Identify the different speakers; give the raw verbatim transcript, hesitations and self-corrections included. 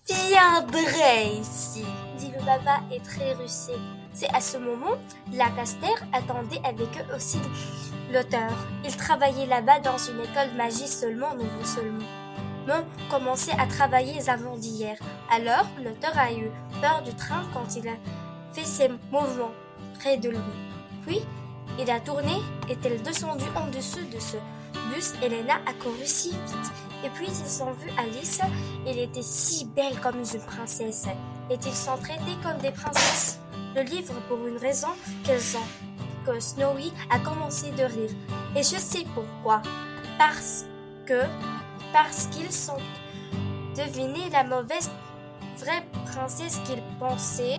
Speaker 1: Bien vrai ici, dit le papa et très russé. C'est à ce moment, la Caster attendait avec eux aussi l'auteur. Il travaillait là-bas dans une école de magie seulement, nouveau seulement. Mais commençait à travailler avant d'hier. Alors, l'auteur a eu peur du train quand il a fait ses mouvements près de lui. Puis, il a tourné et est descendu en dessous de ce bus. Elena a couru si vite. Et puis, ils ont vu Alice. Elle était si belle comme une princesse. Et ils sont traités comme des princesses. Le livre pour une raison qu'elles ont. Que Snowy a commencé de rire. Et je sais pourquoi. Parce que, parce qu'ils sont devinés la mauvaise vraie princesse qu'ils pensaient.